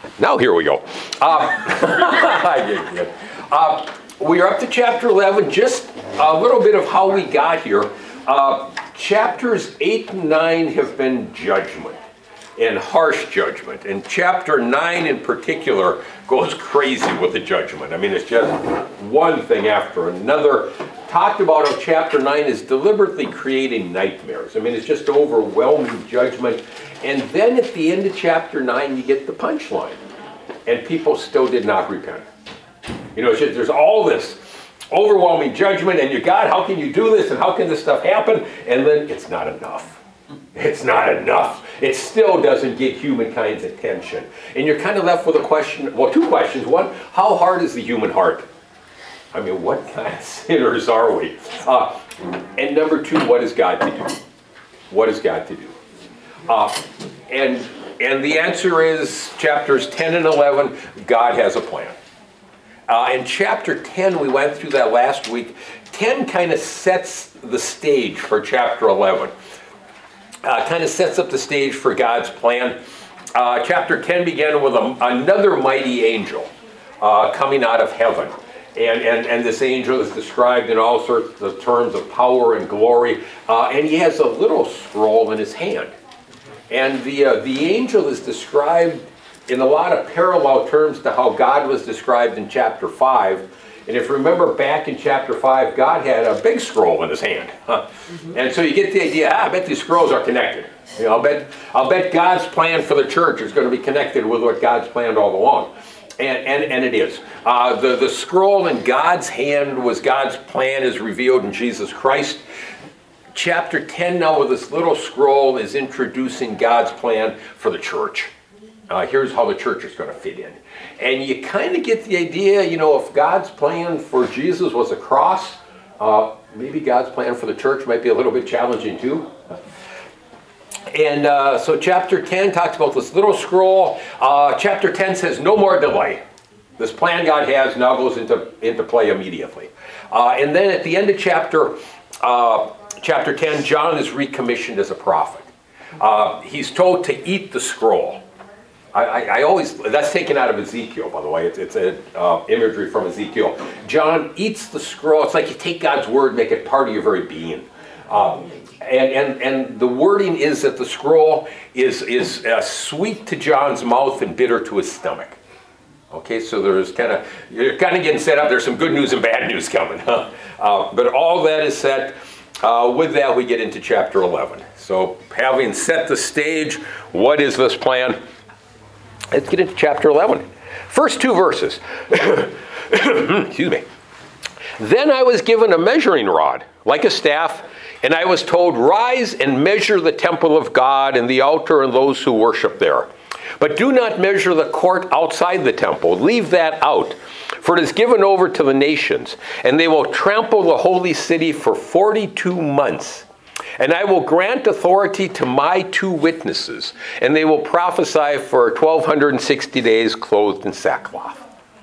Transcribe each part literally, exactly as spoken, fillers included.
Now here we go. Uh, uh, we are up to chapter eleven. Just a little bit of how we got here. Uh, chapters eight and nine have been judgment and harsh judgment. And chapter nine in particular goes crazy with the judgment. I mean, it's just one thing after another. Talked about how chapter nine is deliberately creating nightmares. I mean, it's just overwhelming judgment. And then at the end of chapter nine, you get the punchline. And people still did not repent. You know, it's just, there's all this overwhelming judgment, and you, God, how can you do this, and how can this stuff happen? And then it's not enough. It's not enough. It still doesn't get humankind's attention. And you're kind of left with a question, well, two questions. One, how hard is the human heart? I mean, what kind of sinners are we? Uh, and number two, what is God to do? What is God to do? Uh, and, and the answer is chapters ten and eleven, God has a plan. Uh, in chapter ten, we went through that last week. ten kind of sets the stage for chapter eleven. Uh, kind of sets up the stage for God's plan. Uh, chapter ten began with a, another mighty angel uh, coming out of heaven. And, and, and this angel is described in all sorts of terms of power and glory. Uh, and he has a little scroll in his hand. And the, uh, the angel is described in a lot of parallel terms to how God was described in chapter five. And if you remember back in chapter five, God had a big scroll in his hand. Huh? Mm-hmm. And so you get the idea, ah, I bet these scrolls are connected. You know, I'll bet, I'll bet God's plan for the church is going to be connected with what God's planned all along. And, and, and it is. Uh, the, the scroll in God's hand was God's plan as revealed in Jesus Christ. Chapter ten now with this little scroll is introducing God's plan for the church. Uh, here's how the church is going to fit in. And you kind of get the idea, you know, if God's plan for Jesus was a cross, uh, maybe God's plan for the church might be a little bit challenging too. And uh, so chapter ten talks about this little scroll. Uh, chapter ten says no more delay. This plan God has now goes into, into play immediately. Uh, and then at the end of chapter, uh, chapter ten, John is recommissioned as a prophet. Uh, he's told to eat the scroll. I, I, I always, that's taken out of Ezekiel, by the way. It's, it's a uh, imagery from Ezekiel. John eats the scroll. It's like you take God's word, make it part of your very being. Um, and, and, and the wording is that the scroll is, is uh, sweet to John's mouth and bitter to his stomach. Okay, so there's kind of, you're kind of getting set up. There's some good news and bad news coming. Huh? Uh, but all that is set. Uh, with that, we get into chapter eleven. So having set the stage, what is this plan? Let's get into chapter eleven. First two verses. Excuse me. Then I was given a measuring rod, like a staff, and I was told, rise and measure the temple of God and the altar and those who worship there. But do not measure the court outside the temple. Leave that out, for it is given over to the nations, and they will trample the holy city for forty-two months. And I will grant authority to my two witnesses, and they will prophesy for twelve sixty days clothed in sackcloth.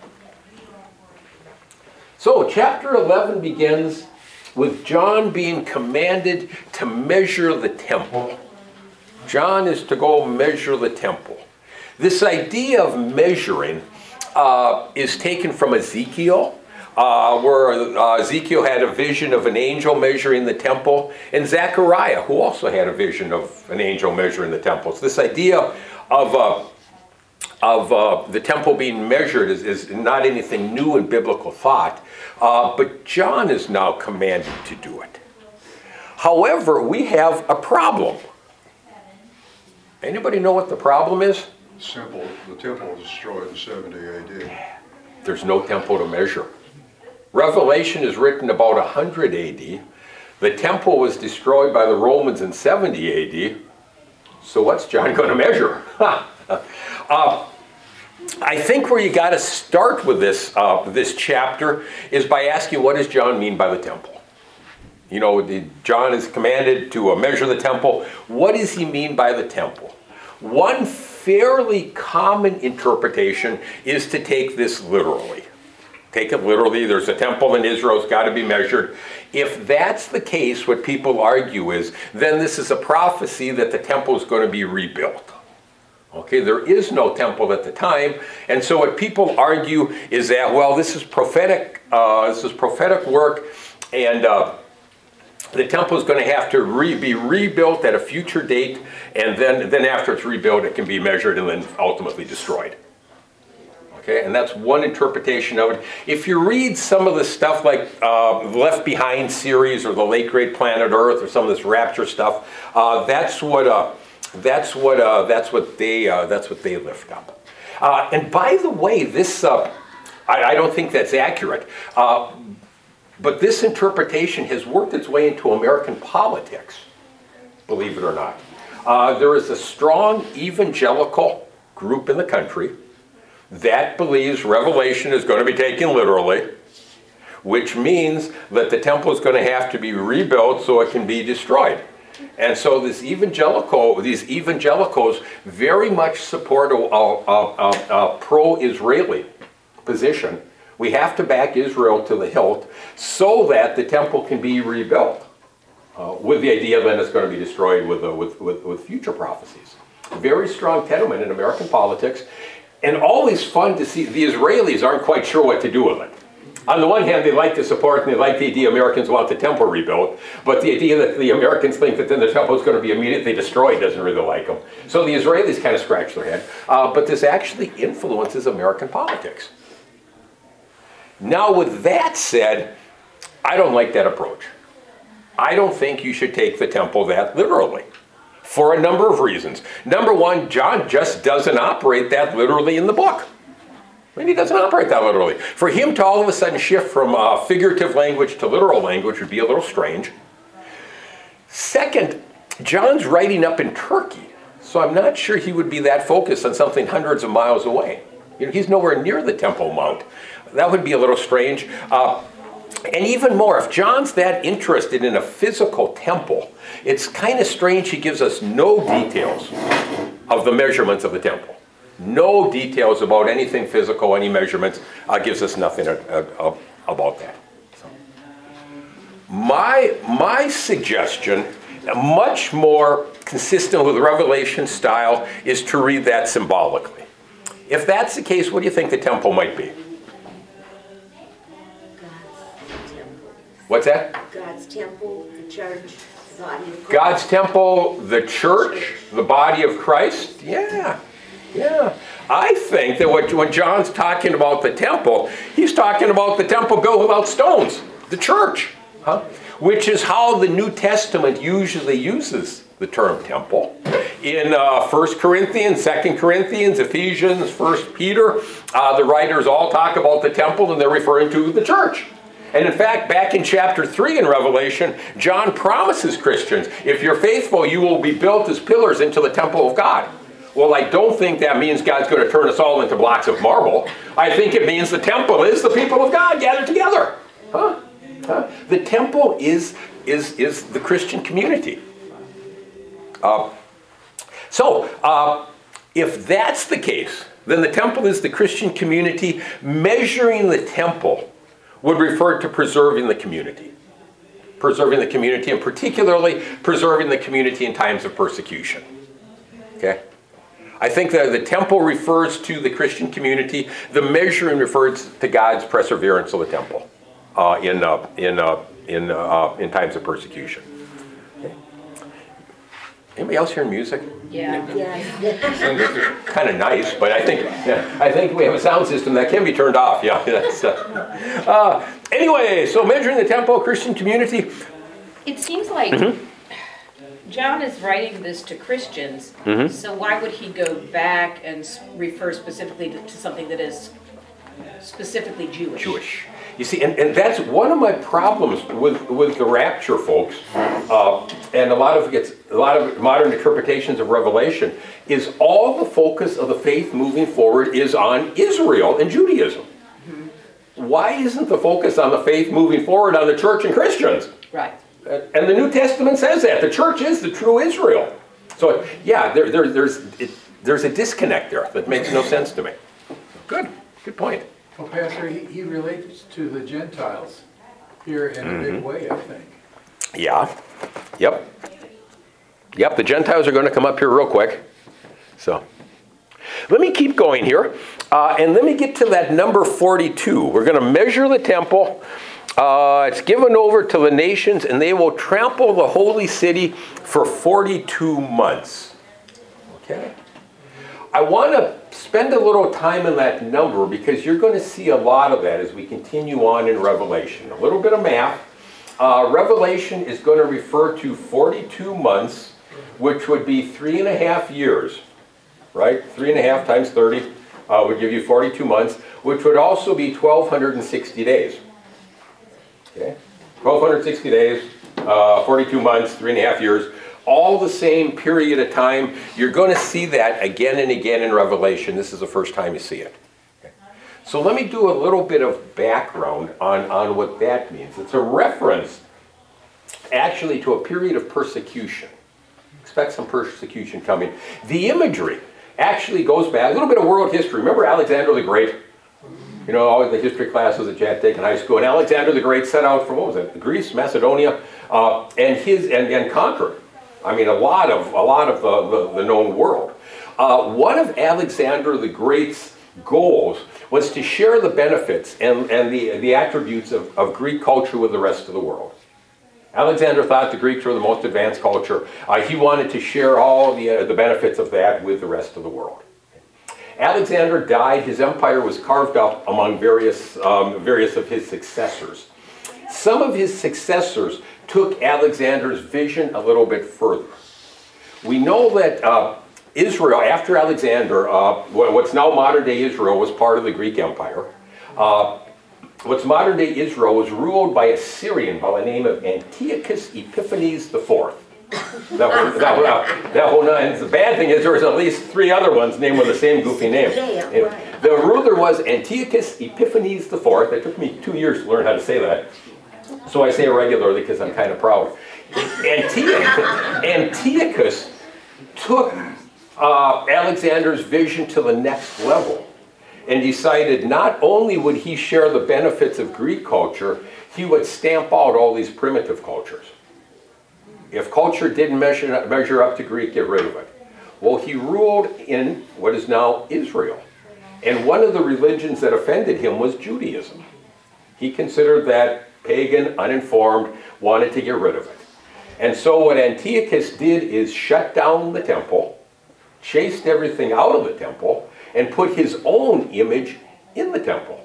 So chapter eleven begins with John being commanded to measure the temple. John is to go measure the temple. This idea of measuring uh, is taken from Ezekiel. Uh, where uh, Ezekiel had a vision of an angel measuring the temple, and Zechariah, who also had a vision of an angel measuring the temple. So this idea of, uh, of uh, the temple being measured is, is not anything new in biblical thought, uh, but John is now commanded to do it. However, we have a problem. Anybody know what the problem is? Simple. The temple was destroyed in seventy A D. There's no temple to measure. Revelation is written about one hundred A D. The temple was destroyed by the Romans in seventy A D. So what's John going to measure? uh, I think where you got to start with this, uh, this chapter is by asking, what does John mean by the temple? You know, the, John is commanded to uh, measure the temple. What does he mean by the temple? One fairly common interpretation is to take this literally. Take it literally. There's a temple in Israel. It's got to be measured. If that's the case, what people argue is, then this is a prophecy that the temple is going to be rebuilt. Okay. Okay, there is no temple at the time, and so what people argue is that, well, this is prophetic, uh, this is prophetic work, and uh, the temple is going to have to re- be rebuilt at a future date, and then, then after it's rebuilt, it can be measured and then ultimately destroyed. Okay, and that's one interpretation of it. If you read some of the stuff like uh, the Left Behind series or the Late Great Planet Earth or some of this rapture stuff, uh, that's what uh, that's what uh, that's what they uh, that's what they lift up. Uh, and by the way, this uh, I, I don't think that's accurate. Uh, But this interpretation has worked its way into American politics, believe it or not. Uh, there is a strong evangelical group in the country that believes Revelation is going to be taken literally, which means that the temple is going to have to be rebuilt so it can be destroyed. And so this evangelical, these evangelicals very much support a, a, a, a pro-Israeli position. We have to back Israel to the hilt so that the temple can be rebuilt, uh, with the idea that it's going to be destroyed with, uh, with, with, with future prophecies. Very strong tenement in American politics, and always fun to see. The Israelis aren't quite sure what to do with it. On the one hand, they like to support and they like the idea Americans want the temple rebuilt, but the idea that the Americans think that then the temple is going to be immediately destroyed doesn't really like them. So the Israelis kind of scratch their head, uh, but this actually influences American politics. Now, with that said, I don't like that approach. I don't think you should take the temple that literally, for a number of reasons. Number one, John just doesn't operate that literally in the book. I mean, he doesn't operate that literally. For him to all of a sudden shift from uh, figurative language to literal language would be a little strange. Second, John's writing up in Turkey, so I'm not sure he would be that focused on something hundreds of miles away. You know, he's nowhere near the Temple Mount. That would be a little strange. Uh, and even more, if John's that interested in a physical temple, it's kind of strange he gives us no details of the measurements of the temple. No details about anything physical, any measurements, uh, gives us nothing uh, uh, about that. So, my, my suggestion, much more consistent with Revelation style, is to read that symbolically. If that's the case, what do you think the temple might be? What's that? God's temple, the church, the body of Christ. God's temple, the church, the body of Christ? Yeah, yeah. I think that what, when John's talking about the temple, he's talking about the temple built without stones, the church, huh? Which is how the New Testament usually uses the term temple. In uh, First Corinthians, Second Corinthians, Ephesians, First Peter, uh, the writers all talk about the temple and they're referring to the church. And in fact, back in chapter three in Revelation, John promises Christians, if you're faithful, you will be built as pillars into the temple of God. Well, I don't think that means God's going to turn us all into blocks of marble. I think it means the temple is the people of God gathered together. Huh? Huh? The temple is, is, is the Christian community. Uh, so, uh, if that's the case, then the temple is the Christian community. Measuring the temple would refer to preserving the community. Preserving the community, and particularly preserving the community in times of persecution. Okay? I think that the temple refers to the Christian community. The measuring refers to God's perseverance of the temple uh, in, uh, in, uh, in, uh, in times of persecution. Okay? Anybody else hearing music? Yeah. Yes. Kind of nice, but I think yeah, I think we have a sound system that can be turned off. Yeah. That's, uh, uh, anyway, so measuring the temple, Christian community. It seems like Mm-hmm. John is writing this to Christians, Mm-hmm. so why would he go back and s- refer specifically to, to something that is specifically Jewish? Jewish. You see, and, and that's one of my problems with, with the rapture, folks, uh, and a lot of it's a lot of modern interpretations of Revelation, is all the focus of the faith moving forward is on Israel and Judaism. Mm-hmm. Why isn't the focus on the faith moving forward on the church and Christians? Right. And the New Testament says that. The church is the true Israel. So, yeah, there, there, there's, it, there's a disconnect there that makes no sense to me. Good. Good point. Well, Pastor, he, he relates to the Gentiles here in a big way, I think. Yeah. Yep. Yep, the Gentiles are going to come up here real quick. So, let me keep going here, uh, and let me get to that number forty-two. We're going to measure the temple. Uh, it's given over to the nations, and they will trample the holy city for forty-two months. Okay? I want to spend a little time in that number because you're going to see a lot of that as we continue on in Revelation. A little bit of math. Uh, Revelation is going to refer to forty-two months, which would be three and a half years, right? Three and a half times thirty uh, would give you forty-two months, which would also be twelve sixty days. Okay? twelve sixty days, uh, forty-two months, three and a half years, all the same period of time. You're going to see that again and again in Revelation. This is the first time you see it. Okay? So let me do a little bit of background on, on what that means. It's a reference actually to a period of persecution. Expect some persecution coming. The imagery actually goes back, a little bit of world history. Remember Alexander the Great? You know, all the history classes that you had to take in high school. And Alexander the Great set out from, what was it, Greece, Macedonia, uh, and his and, and conquered. I mean, a lot of a lot of the, the, the known world. Uh, one of Alexander the Great's goals was to share the benefits and, and the, the attributes of, of Greek culture with the rest of the world. Alexander thought the Greeks were the most advanced culture. Uh, he wanted to share all the, uh, the benefits of that with the rest of the world. Alexander died. His empire was carved up among various, um, various of his successors. Some of his successors took Alexander's vision a little bit further. We know that uh, Israel, after Alexander, uh, what's now modern-day Israel, was part of the Greek Empire. Uh, what's modern-day Israel was ruled by a Syrian by the name of Antiochus Epiphanes the Fourth. That one, that one, uh, that one, uh, and the bad thing is there was at least three other ones named with the same goofy name. Yeah, And right. the ruler was Antiochus Epiphanes the Fourth. It took me two years to learn how to say that. So I say it regularly because I'm kind of proud. Antiochus, Antiochus took uh, Alexander's vision to the next level and decided not only would he share the benefits of Greek culture, he would stamp out all these primitive cultures. If culture didn't measure, measure up to Greek, get rid of it. Well, he ruled in what is now Israel. And one of the religions that offended him was Judaism. He considered that pagan, uninformed, wanted to get rid of it. And so what Antiochus did is shut down the temple, chased everything out of the temple, and put his own image in the temple.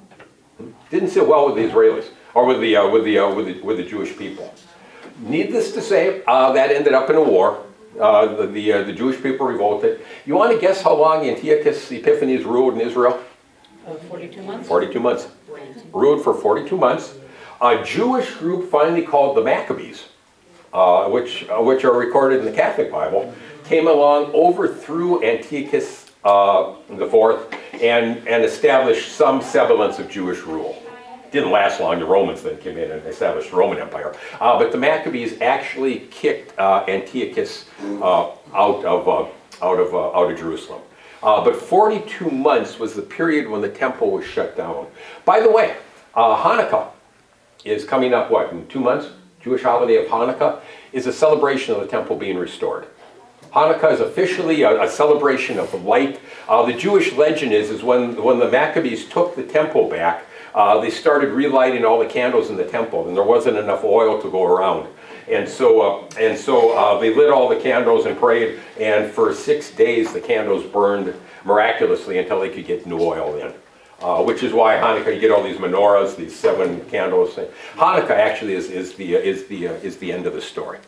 Didn't sit well with the Israelis, or with the, uh, with the, uh, with the, with the Jewish people. Needless to say, uh, that ended up in a war. Uh, the the, uh, the Jewish people revolted. You want to guess how long Antiochus Epiphanes ruled in Israel? Uh, forty-two months? forty-two months. Ruled for forty-two months. A Jewish group finally called the Maccabees, uh, which, uh, which are recorded in the Catholic Bible, came along, overthrew Antiochus uh, the Fourth, and, and established some semblance of Jewish rule. Didn't last long. The Romans then came in and established the Roman Empire. Uh, but the Maccabees actually kicked uh, Antiochus uh, out of uh, out of uh, out of Jerusalem. Uh, but forty-two months was the period when the temple was shut down. By the way, uh, Hanukkah is coming up. What, in two months? Jewish holiday of Hanukkah is a celebration of the temple being restored. Hanukkah is officially a, a celebration of light. Uh, the Jewish legend is is when when the Maccabees took the temple back. Uh, they started relighting all the candles in the temple, and there wasn't enough oil to go around. And so, uh, and so uh, they lit all the candles and prayed, and for six days the candles burned miraculously until they could get new oil in. Uh, which is why Hanukkah, you get all these menorahs, these seven candles. Hanukkah actually is, is, the, uh, is, the, uh, is the end of the story.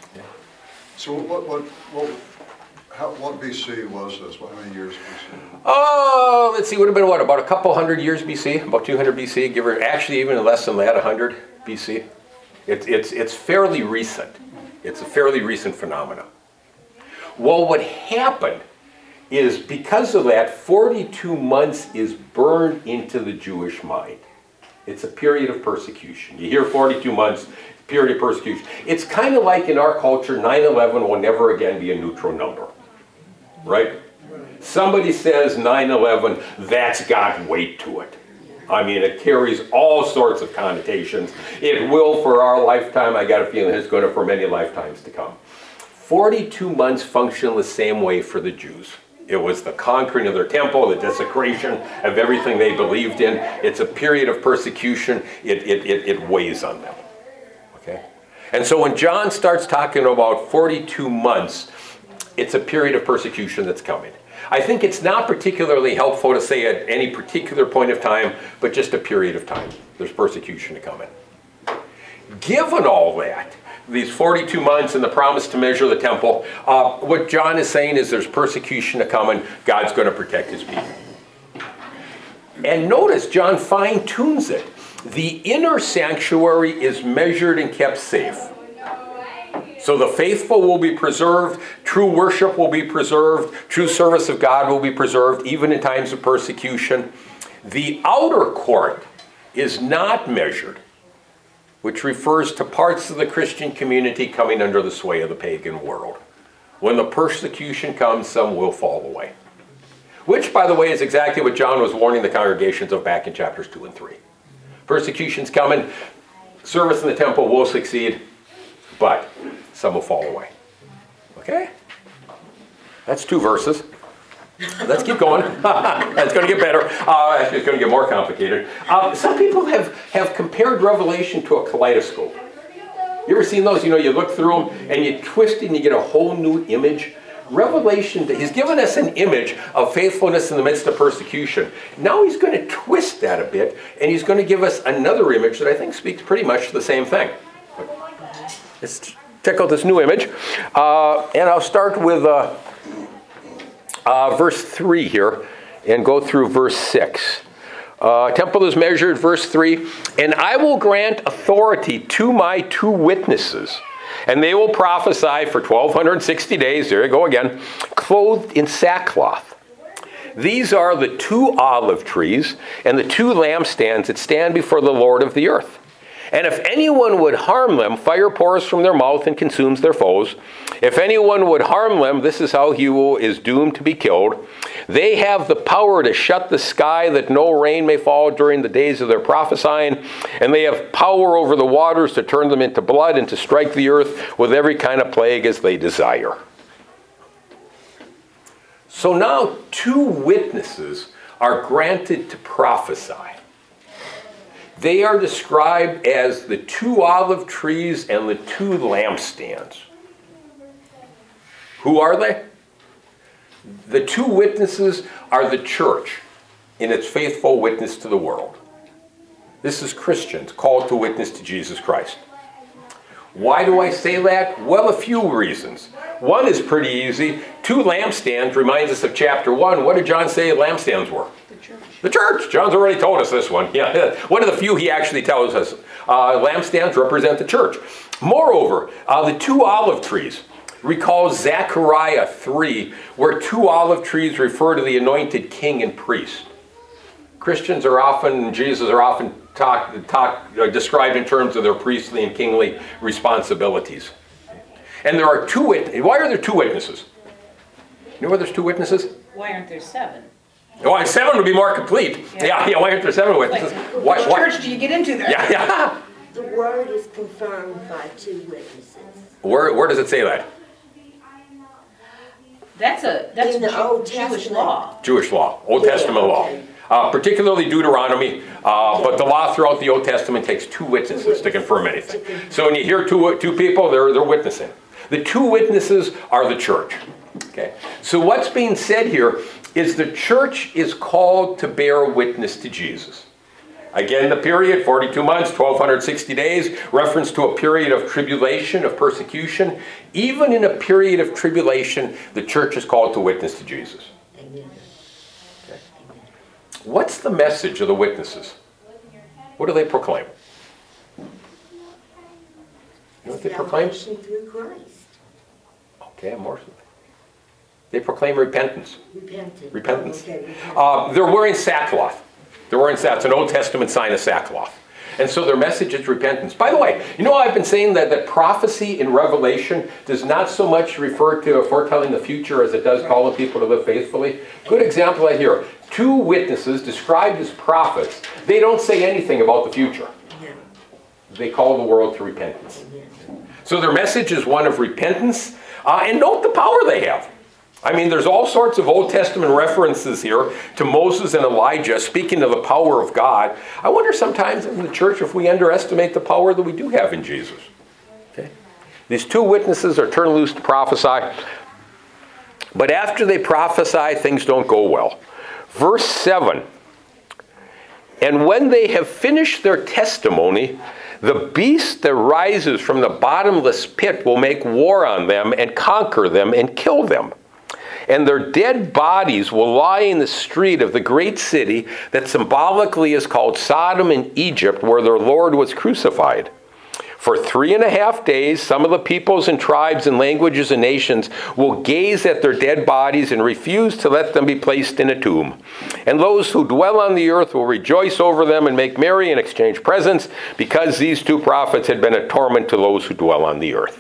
So what, what, what, how, what B C was this? How many years B C? Oh, let's see, would have been what, about a couple hundred years B C, about two hundred B C, give or actually even less than that, one hundred B C. It's, it's, it's fairly recent. It's a fairly recent phenomenon. Well, what happened is because of that, forty-two months is burned into the Jewish mind. It's a period of persecution. You hear forty-two months, period of persecution. It's kind of like in our culture, nine eleven will never again be a neutral number, right? Somebody says nine eleven, that's got weight to it. I mean, it carries all sorts of connotations. It will for our lifetime. I got a feeling it's going to for many lifetimes to come. forty-two months function the same way for the Jews. It was the conquering of their temple, the desecration of everything they believed in. It's a period of persecution. It, it, it, it weighs on them. Okay? And so when John starts talking about forty-two months, it's a period of persecution that's coming. I think it's not particularly helpful to say at any particular point of time, but just a period of time. There's persecution to come in. Given all that, these forty-two months and the promise to measure the temple, uh, what John is saying is there's persecution to come and God's going to protect his people. And notice John fine-tunes it. The inner sanctuary is measured and kept safe. So the faithful will be preserved, true worship will be preserved, true service of God will be preserved, even in times of persecution. The outer court is not measured, which refers to parts of the Christian community coming under the sway of the pagan world. When the persecution comes, some will fall away. Which, by the way, is exactly what John was warning the congregations of back in chapters two and three. Persecution's coming, service in the temple will succeed, but some will fall away. Okay? That's two verses. Let's keep going. It's going to get better. Uh, actually, it's going to get more complicated. Um, some people have, have compared Revelation to a kaleidoscope. You ever seen those? You know, you look through them and you twist and you get a whole new image. Revelation, he's given us an image of faithfulness in the midst of persecution. Now he's going to twist that a bit and he's going to give us another image that I think speaks pretty much to the same thing. Let's check out this new image. Uh, and I'll start with uh, uh, verse three here and go through verse six. Uh, temple is measured, verse three. And I will grant authority to my two witnesses, and they will prophesy for twelve sixty days, there you go again, clothed in sackcloth. These are the two olive trees and the two lampstands that stand before the Lord of the earth. And if anyone would harm them, fire pours from their mouth and consumes their foes. If anyone would harm them, this is how he will, is doomed to be killed. They have the power to shut the sky that no rain may fall during the days of their prophesying. And they have power over the waters to turn them into blood and to strike the earth with every kind of plague as they desire. So now two witnesses are granted to prophesy. They are described as the two olive trees and the two lampstands. Who are they? The two witnesses are the church in its faithful witness to the world. This is Christians called to witness to Jesus Christ. Why do I say that? Well, a few reasons. One is pretty easy. Two lampstands reminds us of chapter one. What did John say lampstands were? The church. The church. John's already told us this one. Yeah, one of the few he actually tells us. Uh, lampstands represent the church. Moreover, uh, the two olive trees. Recall Zechariah three, where two olive trees refer to the anointed king and priest. Christians are often, Jesus are often talk, talk, uh, described in terms of their priestly and kingly responsibilities. And there are two witnesses. Why are there two witnesses? You know why there's two witnesses? Why aren't there seven? Oh, seven would be more complete. Yeah, yeah, yeah why aren't there seven witnesses? Like, why, which why? church do you get into there? Yeah, yeah. The word is confirmed by two witnesses. Where, where does it say that? That's a that's In the Jew- Old Jewish Testament. law. Jewish law, Old Yeah, Testament law. okay. Uh, particularly Deuteronomy, uh, but the law throughout the Old Testament takes two witnesses to confirm anything. So when you hear two, two people, they're, they're witnessing. The two witnesses are the church. Okay. So what's being said here is the church is called to bear witness to Jesus. Again, the period, forty-two months, twelve sixty days, reference to a period of tribulation, of persecution. Even in a period of tribulation, the church is called to witness to Jesus. Amen. What's the message of the witnesses? What do they proclaim? You know what they proclaim? Salvation through Christ. Okay, more. They proclaim repentance. Repentance. Repentance. Okay, repentance. Uh, they're wearing sackcloth. They're wearing sackcloth. It's an Old Testament sign of sackcloth. And so their message is repentance. By the way, you know I've been saying that, that prophecy in Revelation does not so much refer to foretelling the future as it does calling people to live faithfully. Good example right here. Two witnesses described as prophets. They don't say anything about the future. No. They call the world to repentance. Amen. So their message is one of repentance. Uh, and note the power they have. I mean, there's all sorts of Old Testament references here to Moses and Elijah speaking of the power of God. I wonder sometimes in the church if we underestimate the power that we do have in Jesus. Okay? These two witnesses are turned loose to prophesy. But after they prophesy, things don't go well. Verse seven. And when they have finished their testimony, the beast that rises from the bottomless pit will make war on them and conquer them and kill them. And their dead bodies will lie in the street of the great city that symbolically is called Sodom and Egypt, where their Lord was crucified. For three and a half days, some of the peoples and tribes and languages and nations will gaze at their dead bodies and refuse to let them be placed in a tomb. And those who dwell on the earth will rejoice over them and make merry and exchange presents, because these two prophets had been a torment to those who dwell on the earth.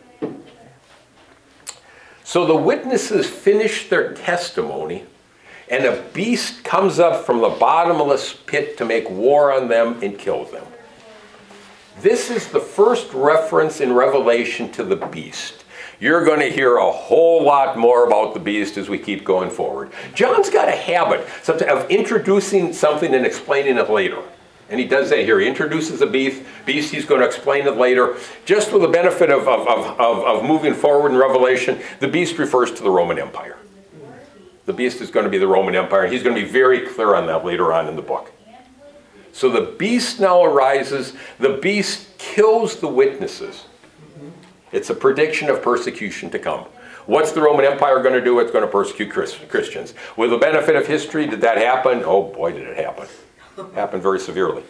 So the witnesses finish their testimony, and a beast comes up from the bottomless pit to make war on them and kill them. This is the first reference in Revelation to the beast. You're going to hear a whole lot more about the beast as we keep going forward. John's got a habit of introducing something and explaining it later. And he does that here. He introduces a beast. Beast, he's going to explain it later. Just with the benefit of, of, of, of, of moving forward in Revelation, the beast refers to the Roman Empire. The beast is going to be the Roman Empire. He's going to be very clear on that later on in the book. So the beast now arises. The beast kills the witnesses. It's a prediction of persecution to come. What's the Roman Empire going to do? It's going to persecute Christians. With the benefit of history, did that happen? Oh boy, did it happen. It happened very severely.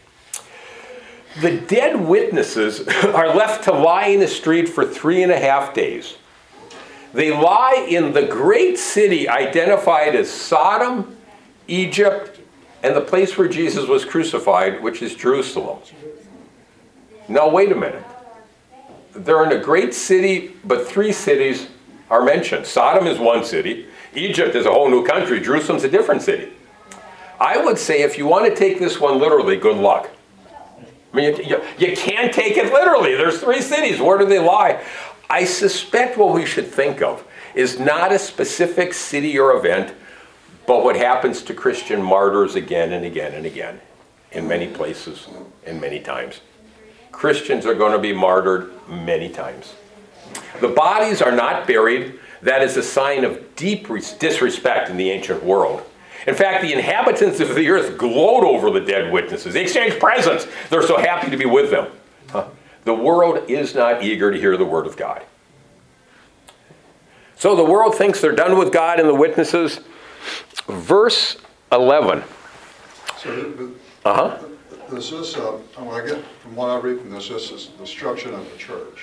The dead witnesses are left to lie in the street for three and a half days. They lie in the great city identified as Sodom, Egypt, and the place where Jesus was crucified, which is Jerusalem. Now, wait a minute. They're in a great city, but three cities are mentioned. Sodom is one city. Egypt is a whole new country. Jerusalem's a different city. I would say if you want to take this one literally, good luck. I mean, you, you, you can't take it literally. There's three cities. Where do they lie? I suspect what we should think of is not a specific city or event, but what happens to Christian martyrs again and again and again in many places and many times. Christians are going to be martyred many times. The bodies are not buried. That is a sign of deep disrespect in the ancient world. In fact, the inhabitants of the earth gloat over the dead witnesses. They exchange presents. They're so happy to be with them. Huh? The world is not eager to hear the word of God. So the world thinks they're done with God and the witnesses. Verse eleven. So, Uh-huh. This is, uh, I get, from what I read from this, this is the destruction of the church.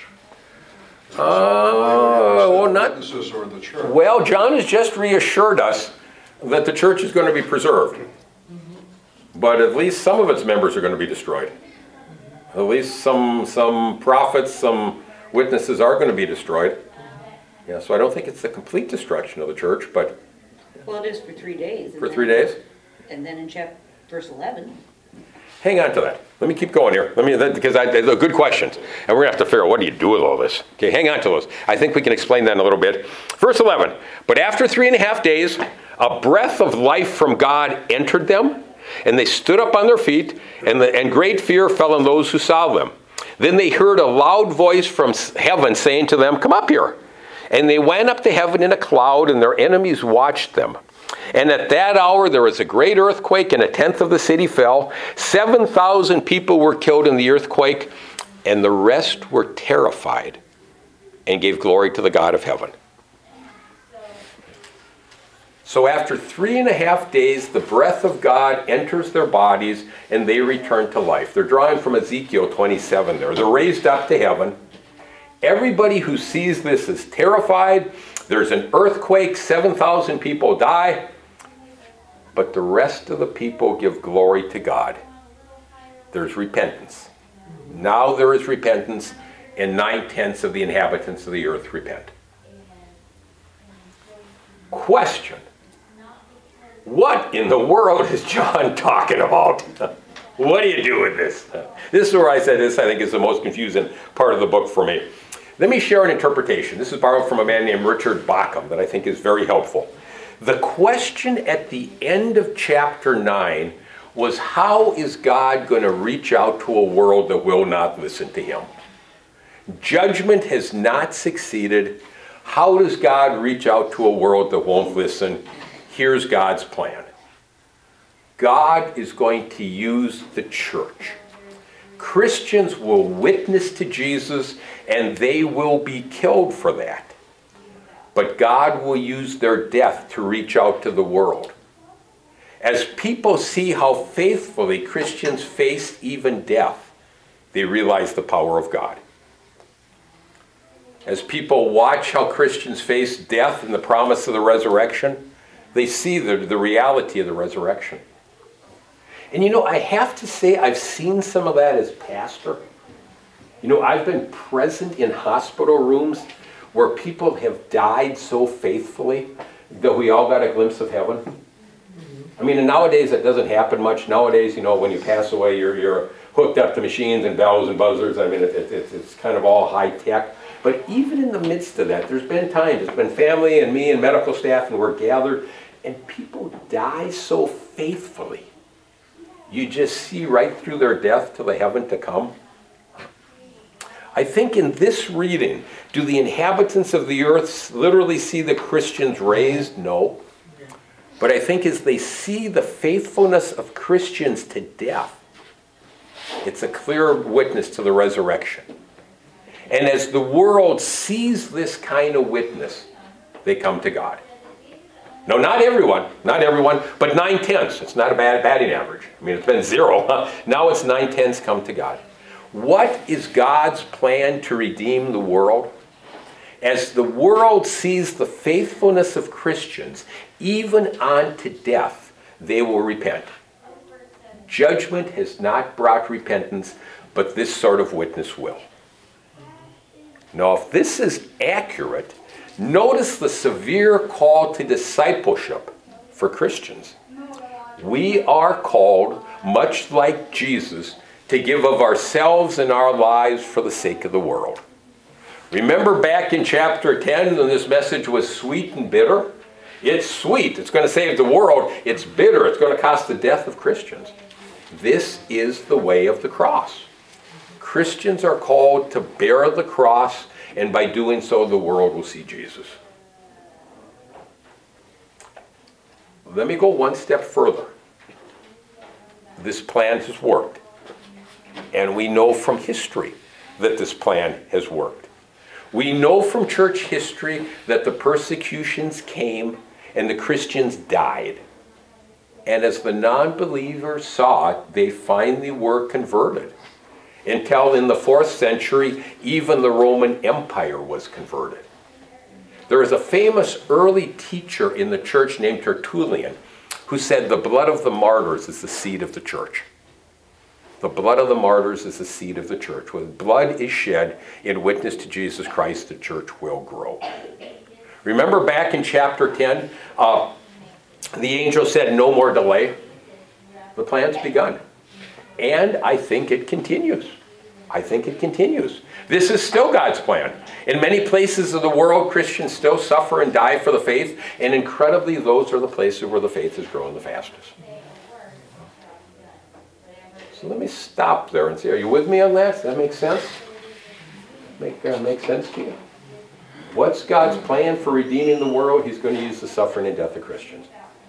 Uh, well, not... Witnesses or the church. Well, John has just reassured us that the church is going to be preserved. But at least some of its members are going to be destroyed. At least some some prophets, some witnesses are going to be destroyed. Yeah, so I don't think it's the complete destruction of the church, but Well, it is for three days. and for then- three days. And then in chapter, verse eleven, Hang on to that. Let me keep going here. Let me, because I, they're good questions. And we're going to have to figure out what do you do with all this. Okay, hang on to those. I think we can explain that in a little bit. Verse eleven. But after three and a half days, a breath of life from God entered them, and they stood up on their feet, and, the, and great fear fell on those who saw them. Then they heard a loud voice from heaven saying to them, "Come up here." And they went up to heaven in a cloud, and their enemies watched them. And at that hour there was a great earthquake, and a tenth of the city fell. Seven thousand people were killed in the earthquake, and the rest were terrified and gave glory to the God of heaven. So after three and a half days, the breath of God enters their bodies, and they return to life. They're drawing from Ezekiel twenty-seven there. They're raised up to heaven. Everybody who sees this is terrified. There's an earthquake, seven thousand people die, but the rest of the people give glory to God. There's repentance. Now there is repentance, and nine-tenths of the inhabitants of the earth repent. Question. What in the world is John talking about? What do you do with this? This is where I said this, I think, is the most confusing part of the book for me. Let me share an interpretation. This is borrowed from a man named Richard Bauckham that I think is very helpful. The question at the end of chapter nine was, how is God going to reach out to a world that will not listen to him? Judgment has not succeeded. How does God reach out to a world that won't listen? Here's God's plan. God is going to use the church. Christians will witness to Jesus, and they will be killed for that. But God will use their death to reach out to the world. As people see how faithfully Christians face even death, they realize the power of God. As people watch how Christians face death and the promise of the resurrection, they see the, the reality of the resurrection. And you know, I have to say, I've seen some of that as pastor. You know, I've been present in hospital rooms where people have died so faithfully that we all got a glimpse of heaven. I mean, and nowadays it doesn't happen much. Nowadays, you know, when you pass away, you're, you're hooked up to machines and bells and buzzers. I mean, it, it, it's, it's kind of all high tech. But even in the midst of that, there's been times, it's been family and me and medical staff, and we're gathered, and people die so faithfully. You just see right through their death to the heaven to come. I think in this reading, do the inhabitants of the earth literally see the Christians raised? No. But I think as they see the faithfulness of Christians to death, it's a clear witness to the resurrection. And as the world sees this kind of witness, they come to God. No, not everyone, not everyone, but nine-tenths. It's not a bad batting average. I mean, it's been zero. Huh? Now it's nine-tenths come to God. What is God's plan to redeem the world? As the world sees the faithfulness of Christians, even unto death, they will repent. Judgment has not brought repentance, but this sort of witness will. Now, if this is accurate, notice the severe call to discipleship for Christians. We are called, much like Jesus, to give of ourselves and our lives for the sake of the world. Remember back in chapter ten when this message was sweet and bitter? It's sweet. It's going to save the world. It's bitter. It's going to cost the death of Christians. This is the way of the cross. Christians are called to bear the cross, and by doing so, the world will see Jesus. Let me go one step further. This plan has worked. And we know from history that this plan has worked. We know from church history that the persecutions came and the Christians died. And as the non-believers saw it, they finally were converted. Until in the fourth century, even the Roman Empire was converted. There is a famous early teacher in the church named Tertullian who said the blood of the martyrs is the seed of the church. The blood of the martyrs is the seed of the church. When blood is shed in witness to Jesus Christ, the church will grow. Remember back in chapter ten, uh, the angel said, no more delay. The plan's begun. And I think it continues. I think it continues. This is still God's plan. In many places of the world, Christians still suffer and die for the faith, and incredibly, those are the places where the faith is growing the fastest. So let me stop there and say, are you with me on that? Does that make sense? Make, uh, make sense to you? What's God's plan for redeeming the world? He's going to use the suffering and death of Christians.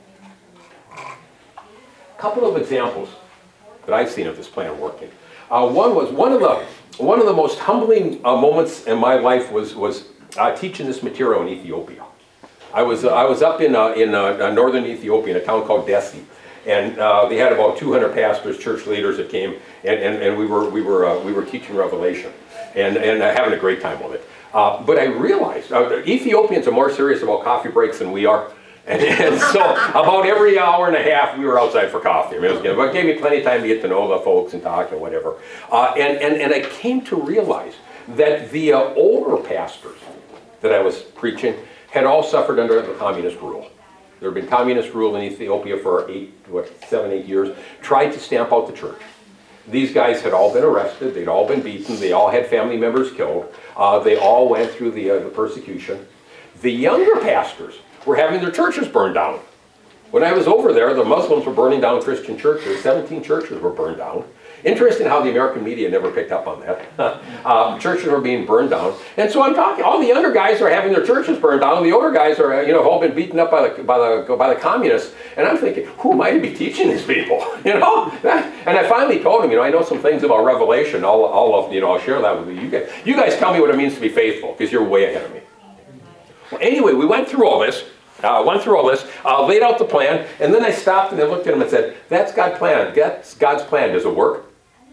A couple of examples that I've seen of this plan working. Uh, one was one of the one of the most humbling uh, moments in my life was was uh, teaching this material in Ethiopia. I was uh, I was up in uh, in uh, northern Ethiopia in a town called Dessie, and uh, they had about two hundred pastors, church leaders that came, and, and, and we were we were uh, we were teaching Revelation, and and uh, having a great time with it. Uh, but I realized uh, Ethiopians are more serious about coffee breaks than we are. And, and so about every hour and a half we were outside for coffee. I mean, it, was, it gave me plenty of time to get to know the folks and talk and whatever. Uh, and, and, and I came to realize that the uh, older pastors that I was preaching had all suffered under the communist rule. There had been communist rule in Ethiopia for eight, what, seven, eight years, tried to stamp out the church. These guys had all been arrested, they'd all been beaten, they all had family members killed, uh, they all went through the, uh, the persecution. The younger pastors were having their churches burned down. When I was over there, the Muslims were burning down Christian churches. seventeen churches were burned down. Interesting how the American media never picked up on that. uh, churches were being burned down. And so I'm talking, all the younger guys are having their churches burned down. The older guys are, you know, have all been beaten up by the, by the, by the communists. And I'm thinking, who am I to be teaching these people? You know? And I finally told them, you know, I know some things about Revelation. I'll, I'll, you know, I'll share that with you. You guys, you guys tell me what it means to be faithful, because you're way ahead of me. Well, anyway, we went through all this. Uh, went through all this, uh, laid out the plan, and then I stopped and I looked at them and said, that's God's plan. That's God's plan. Does it work?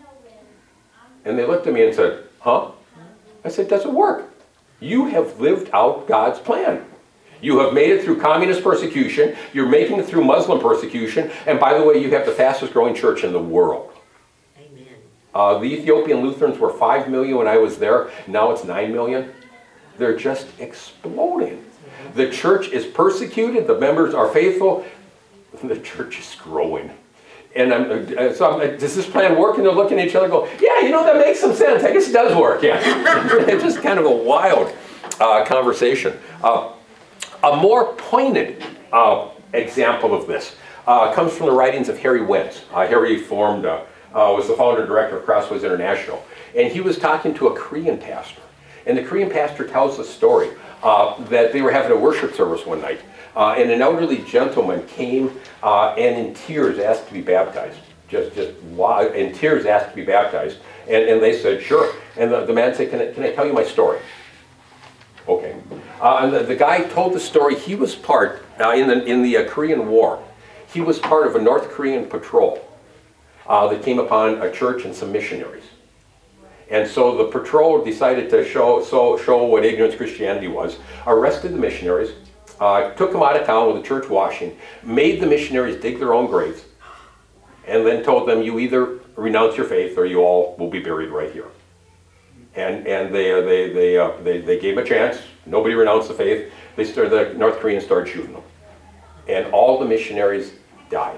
And they looked at me and said, huh? I said, does it work? You have lived out God's plan. You have made it through communist persecution. You're making it through Muslim persecution. And by the way, you have the fastest growing church in the world. Amen. Uh, the Ethiopian Lutherans were five million when I was there. Now it's nine million. They're just exploding. The church is persecuted, the members are faithful, the church is growing. And I'm, uh, so I'm, does this plan work? And they're looking at each other and go, yeah, you know, that makes some sense. I guess it does work, yeah. It's just kind of a wild uh, conversation. Uh, a more pointed uh, example of this uh, comes from the writings of Harry Wentz. Uh, Harry formed, uh, uh, was the founder and director of Crossways International. And he was talking to a Korean pastor. And the Korean pastor tells the story uh, that they were having a worship service one night. Uh, and an elderly gentleman came uh, and in tears asked to be baptized. Just, just in tears asked to be baptized. And, and they said, sure. And the, the man said, can I, can I tell you my story? Okay. Uh, and the, the guy told the story. He was part, uh, in the, in the uh, Korean War, he was part of a North Korean patrol uh, that came upon a church and some missionaries. And so the patrol decided to show, so, show what ignorance Christianity was, arrested the missionaries, uh, took them out of town with a church washing, made the missionaries dig their own graves, and then told them, you either renounce your faith or you all will be buried right here. And, and they, they, they, uh, they, they gave them a chance. Nobody renounced the faith. They started, the North Koreans started shooting them. And all the missionaries died.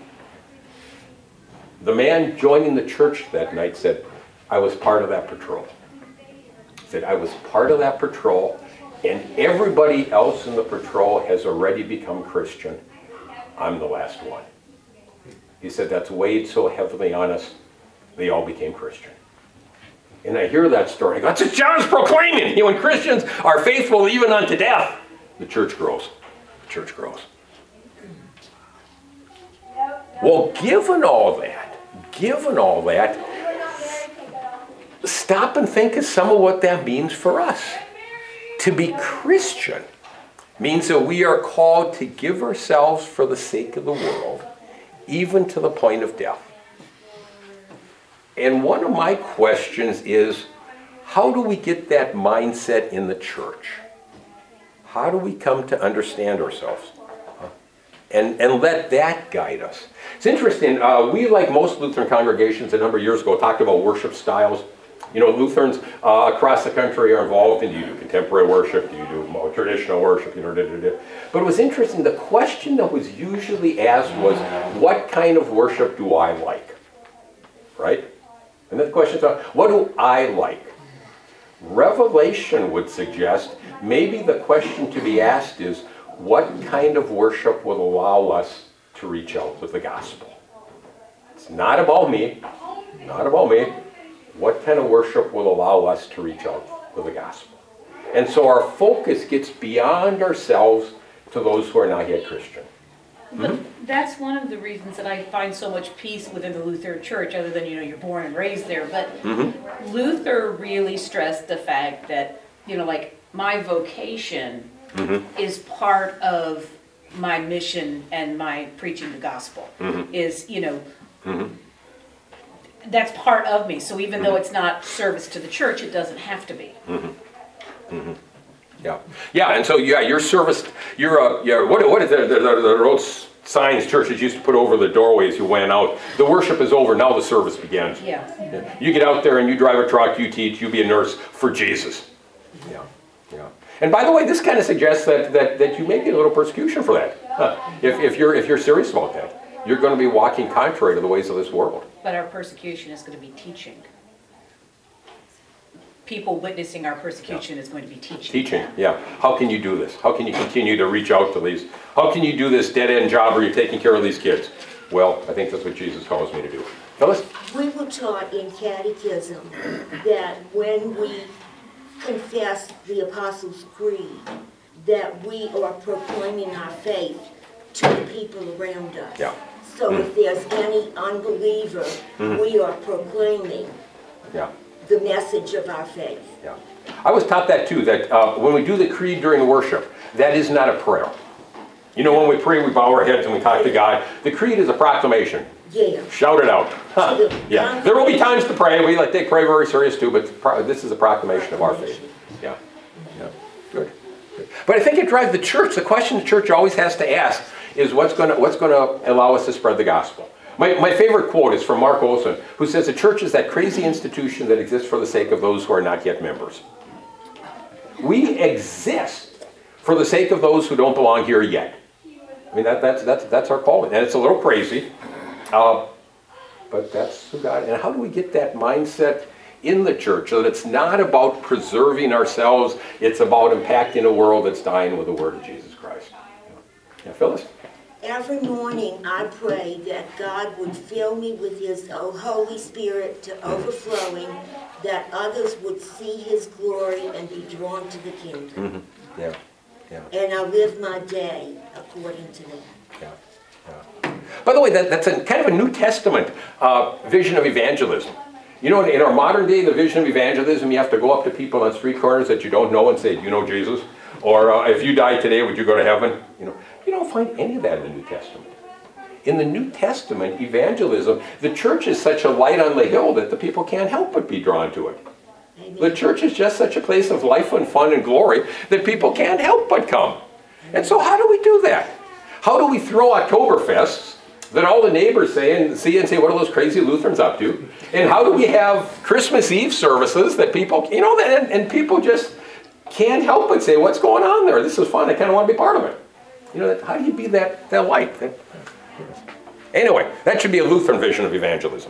The man joining the church that night said, I was part of that patrol. He said, I was part of that patrol, and everybody else in the patrol has already become Christian. I'm the last one. He said, that's weighed so heavily on us, they all became Christian. And I hear that story. I go, that's what John's proclaiming. You know, when Christians are faithful even unto death, the church grows. The church grows. Well, given all that, given all that, stop and think of some of what that means for us. To be Christian means that we are called to give ourselves for the sake of the world, even to the point of death. And one of my questions is, how do we get that mindset in the church? How do we come to understand ourselves? And, and let that guide us. It's interesting, uh, we, like most Lutheran congregations a number of years ago, talked about worship styles. You know, Lutherans uh, across the country are involved in, do you do contemporary worship, do you do more traditional worship, you know, da, da, da. But it was interesting, the question that was usually asked was, what kind of worship do I like? Right? And then the question is, what do I like? Revelation would suggest maybe the question to be asked is, what kind of worship will allow us to reach out with the gospel? It's not about me, not about me. What kind of worship will allow us to reach out with the gospel? And so our focus gets beyond ourselves to those who are not yet Christian. But Mm-hmm. that's one of the reasons that I find so much peace within the Lutheran Church, other than, you know, you're born and raised there. But Mm-hmm. Luther really stressed the fact that, you know, like, my vocation Mm-hmm. is part of my mission and my preaching the gospel. Mm-hmm. Is, you know, Mm-hmm. that's part of me. So even though it's not service to the church, it doesn't have to be. Mm-hmm. Mm-hmm. Yeah, yeah, and so yeah, your service, you're a yeah. What what is the the, the, the old signs churches used to put over the doorways? You went out. The worship is over. Now the service begins. Yeah. Yeah. You get out there and you drive a truck. You teach. You be a nurse for Jesus. Yeah, yeah. And by the way, this kind of suggests that that that you may get a little persecution for that. Huh. If if you're if you're serious about that. you're going to be walking contrary to the ways of this world. But our persecution is going to be teaching. People witnessing our persecution is going to be teaching. Teaching, yeah. How can you do this? How can you continue to reach out to these? How can you do this dead-end job where you're taking care of these kids? Well, I think that's what Jesus calls me to do. Phyllis? We were taught in catechism that when we confess the Apostles' Creed, that we are proclaiming our faith to the people around us. Yeah. So if there's any unbeliever, we are proclaiming Yeah. the message of our faith. Yeah. I was taught that too, that uh, when we do the creed during worship, that is not a prayer. You know, when we pray, we bow our heads and we talk to God. The creed is a proclamation. Yeah. Shout it out. Huh. Yeah. There will be times to pray. We like they pray very serious too, but pro- this is a proclamation of our faith. Yeah. Yeah. Good. Good. But I think it drives the church. The question the church always has to ask is what's going to what's going to allow us to spread the gospel. My, my favorite quote is from Mark Olson, who says, "The church is that crazy institution that exists for the sake of those who are not yet members." We exist for the sake of those who don't belong here yet. I mean, that, that's, that's, that's our calling. And it's a little crazy, uh, but that's who God, and how do we get that mindset in the church so that it's not about preserving ourselves, it's about impacting a world that's dying with the word of Jesus Christ. Yeah, Phyllis? Every morning I pray that God would fill me with His oh, Holy Spirit to overflowing, that others would see His glory and be drawn to the kingdom. Mm-hmm. Yeah, yeah. And I live my day according to that. Yeah, yeah. By the way, that, that's a kind of a New Testament uh, vision of evangelism. You know, in, in our modern day, the vision of evangelism, you have to go up to people on street corners that you don't know and say, "Do you know Jesus?" Or uh, "If you died today, would you go to heaven?" You know, you don't find any of that in the New Testament. In the New Testament, evangelism, the church is such a light on the hill that the people can't help but be drawn to it. Amen. The church is just such a place of life and fun and glory that people can't help but come. And so how do we do that? How do we throw Oktoberfests that all the neighbors say and see and say, "What are those crazy Lutherans up to?" And how do we have Christmas Eve services that people, you know, and, and people just can't help but say, "What's going on there? This is fun. I kind of want to be part of it." You know, how do you be that, that light? That, anyway, that should be a Lutheran vision of evangelism.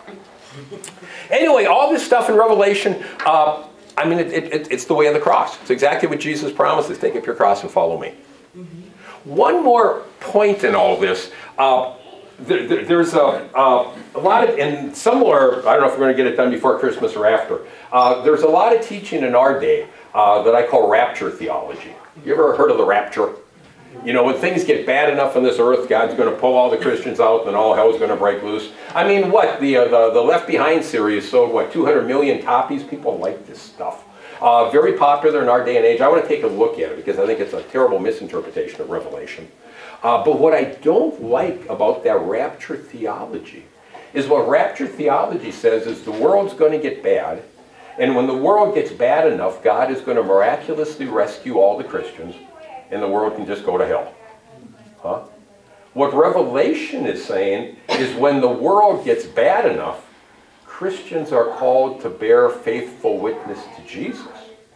Anyway, all this stuff in Revelation, uh, I mean, it, it, it's the way of the cross. It's exactly what Jesus promises. Take up your cross and follow me. Mm-hmm. One more point in all this. Uh, there, there, there's a, uh, a lot of, and somewhere, I don't know if we're going to get it done before Christmas or after, uh, there's a lot of teaching in our day uh, that I call rapture theology. You ever heard of the rapture? You know, when things get bad enough on this earth, God's going to pull all the Christians out and then all hell's going to break loose. I mean, what? The, uh, the, the Left Behind series sold, what, two hundred million copies? People like this stuff. Uh, very popular in our day and age. I want to take a look at it because I think it's a terrible misinterpretation of Revelation. Uh, but what I don't like about that rapture theology is what rapture theology says is the world's going to get bad. And when the world gets bad enough, God is going to miraculously rescue all the Christians. And the world can just go to hell. Huh? What Revelation is saying is when the world gets bad enough, Christians are called to bear faithful witness to Jesus.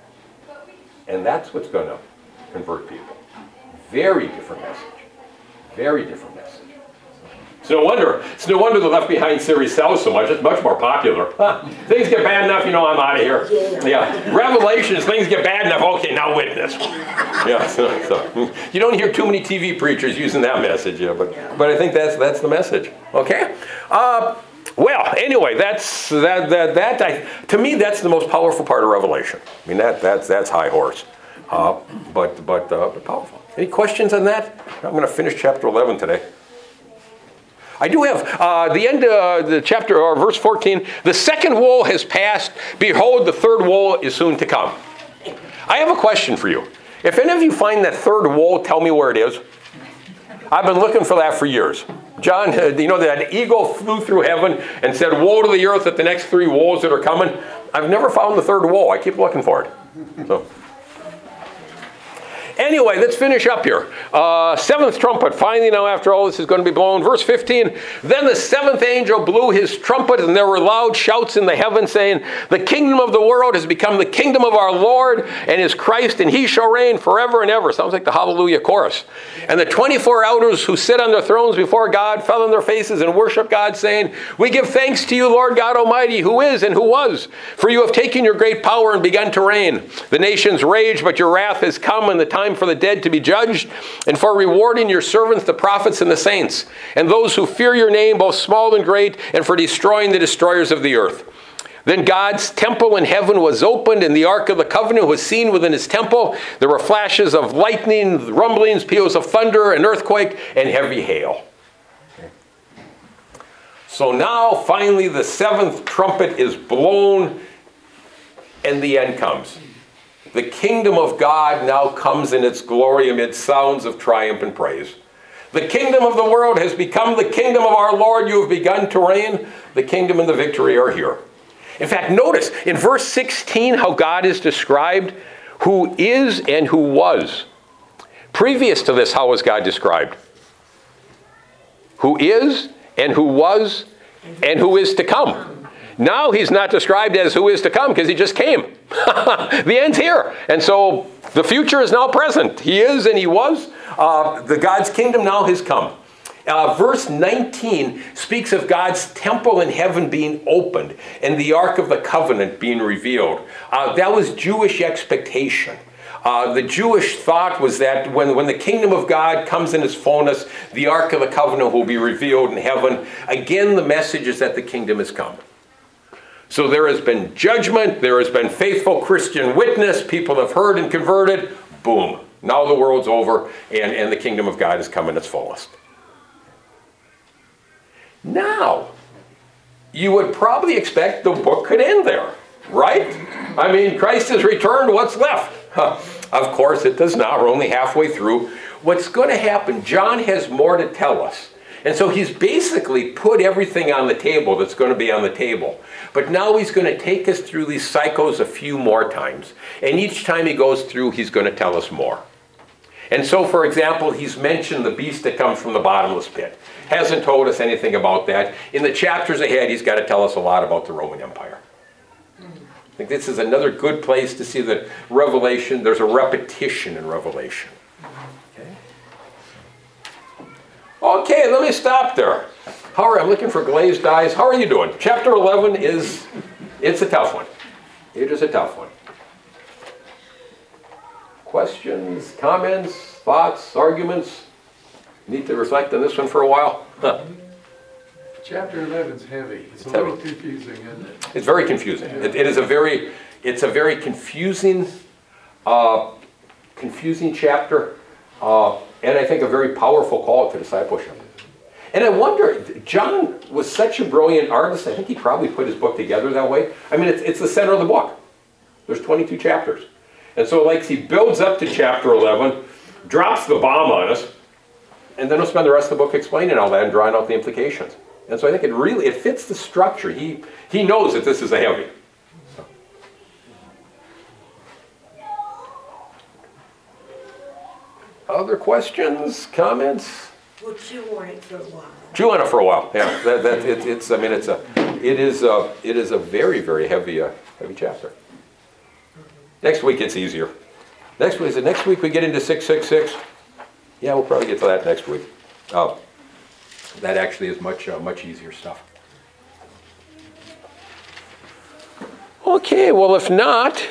And that's what's going to convert people. Very different message. Very different message. It's no wonder, it's no wonder the Left Behind series sells so much. It's much more popular. Huh. Things get bad enough, you know I'm out of here. Yeah. Yeah. Revelations, things get bad enough, okay, now witness. Yeah, so, so. You don't hear too many T V preachers using that message, yeah, but but I think that's that's the message. Okay? Uh, well, anyway, that's that that that I, to me that's the most powerful part of Revelation. I mean that that's that's high horse. Uh, but but uh, but powerful. Any questions on that? I'm going to finish chapter eleven today. I do have uh, the end of the chapter, or verse fourteen. The second woe has passed. Behold, the third woe is soon to come. I have a question for you. If any of you find that third woe, tell me where it is. I've been looking for that for years. John, you know, that eagle flew through heaven and said, "Woe to the earth at the next three woes that are coming." I've never found the third woe. I keep looking for it. So. Anyway, let's finish up here. Uh, seventh trumpet, finally now after all this is going to be blown. Verse fifteen, then the seventh angel blew his trumpet, and there were loud shouts in the heavens saying, the kingdom of the world has become the kingdom of our Lord and his Christ, and he shall reign forever and ever. Sounds like the Hallelujah chorus. And the twenty-four elders who sit on their thrones before God fell on their faces and worship God, saying, we give thanks to you, Lord God Almighty, who is and who was. For you have taken your great power and begun to reign. The nations rage, but your wrath has come, and the time for the dead to be judged, and for rewarding your servants, the prophets and the saints, and those who fear your name, both small and great, and for destroying the destroyers of the earth. Then God's temple in heaven was opened, and the Ark of the Covenant was seen within his temple. There were flashes of lightning, rumblings, peals of thunder, an earthquake, and heavy hail. So now, finally, the seventh trumpet is blown, and the end comes. The kingdom of God now comes in its glory amid sounds of triumph and praise. The kingdom of the world has become the kingdom of our Lord. You have begun to reign. The kingdom and the victory are here. In fact, notice in verse sixteen how God is described, who is and who was. Previous to this, how was God described? Who is and who was and who is to come. Now he's not described as who is to come because he just came. The end's here. And so the future is now present. He is and he was. Uh, the God's kingdom now has come. Uh, verse nineteen speaks of God's temple in heaven being opened and the Ark of the Covenant being revealed. Uh, that was Jewish expectation. Uh, the Jewish thought was that when, when the kingdom of God comes in its fullness, the Ark of the Covenant will be revealed in heaven. Again, the message is that the kingdom has come. So there has been judgment, there has been faithful Christian witness, people have heard and converted, boom. Now the world's over and, and the kingdom of God has come in its fullest. Now, you would probably expect the book could end there, right? I mean, Christ has returned, what's left? Huh. Of course it does not, we're only halfway through. What's going to happen, John has more to tell us. And so he's basically put everything on the table that's going to be on the table. But now he's going to take us through these cycles a few more times. And each time he goes through, he's going to tell us more. And so, for example, he's mentioned the beast that comes from the bottomless pit. Hasn't told us anything about that. In the chapters ahead, he's got to tell us a lot about the Roman Empire. I think this is another good place to see that Revelation, there's a repetition in Revelation. Okay, let me stop there. How are, I'm looking for glazed eyes. How are you doing? Chapter eleven is, it's a tough one. It is a tough one. Questions, comments, thoughts, arguments? Need to reflect on this one for a while? Huh. Chapter eleven's heavy. It's, It's a little heavy. confusing, isn't it? It's very confusing. It, it is a very, it's a very confusing, uh, confusing chapter. Uh, And I think a very powerful call to discipleship. And I wonder, John was such a brilliant artist, I think he probably put his book together that way. I mean, it's, it's the center of the book. There's twenty-two chapters. And so like he builds up to chapter eleven, drops the bomb on us, and then he'll spend the rest of the book explaining all that and drawing out the implications. And so I think it really, it fits the structure. He, he knows that this is a heavy. Other questions, comments? We'll chew on it for a while. Chew on it for a while. Yeah, that, that it, it's. I mean, it's a. It is a. It is a very, very heavy, uh, heavy chapter. Next week it's easier. Next week is it next week we get into six six six. Yeah, we'll probably get to that next week. Uh, that actually is much, uh, much easier stuff. Okay, well, if not.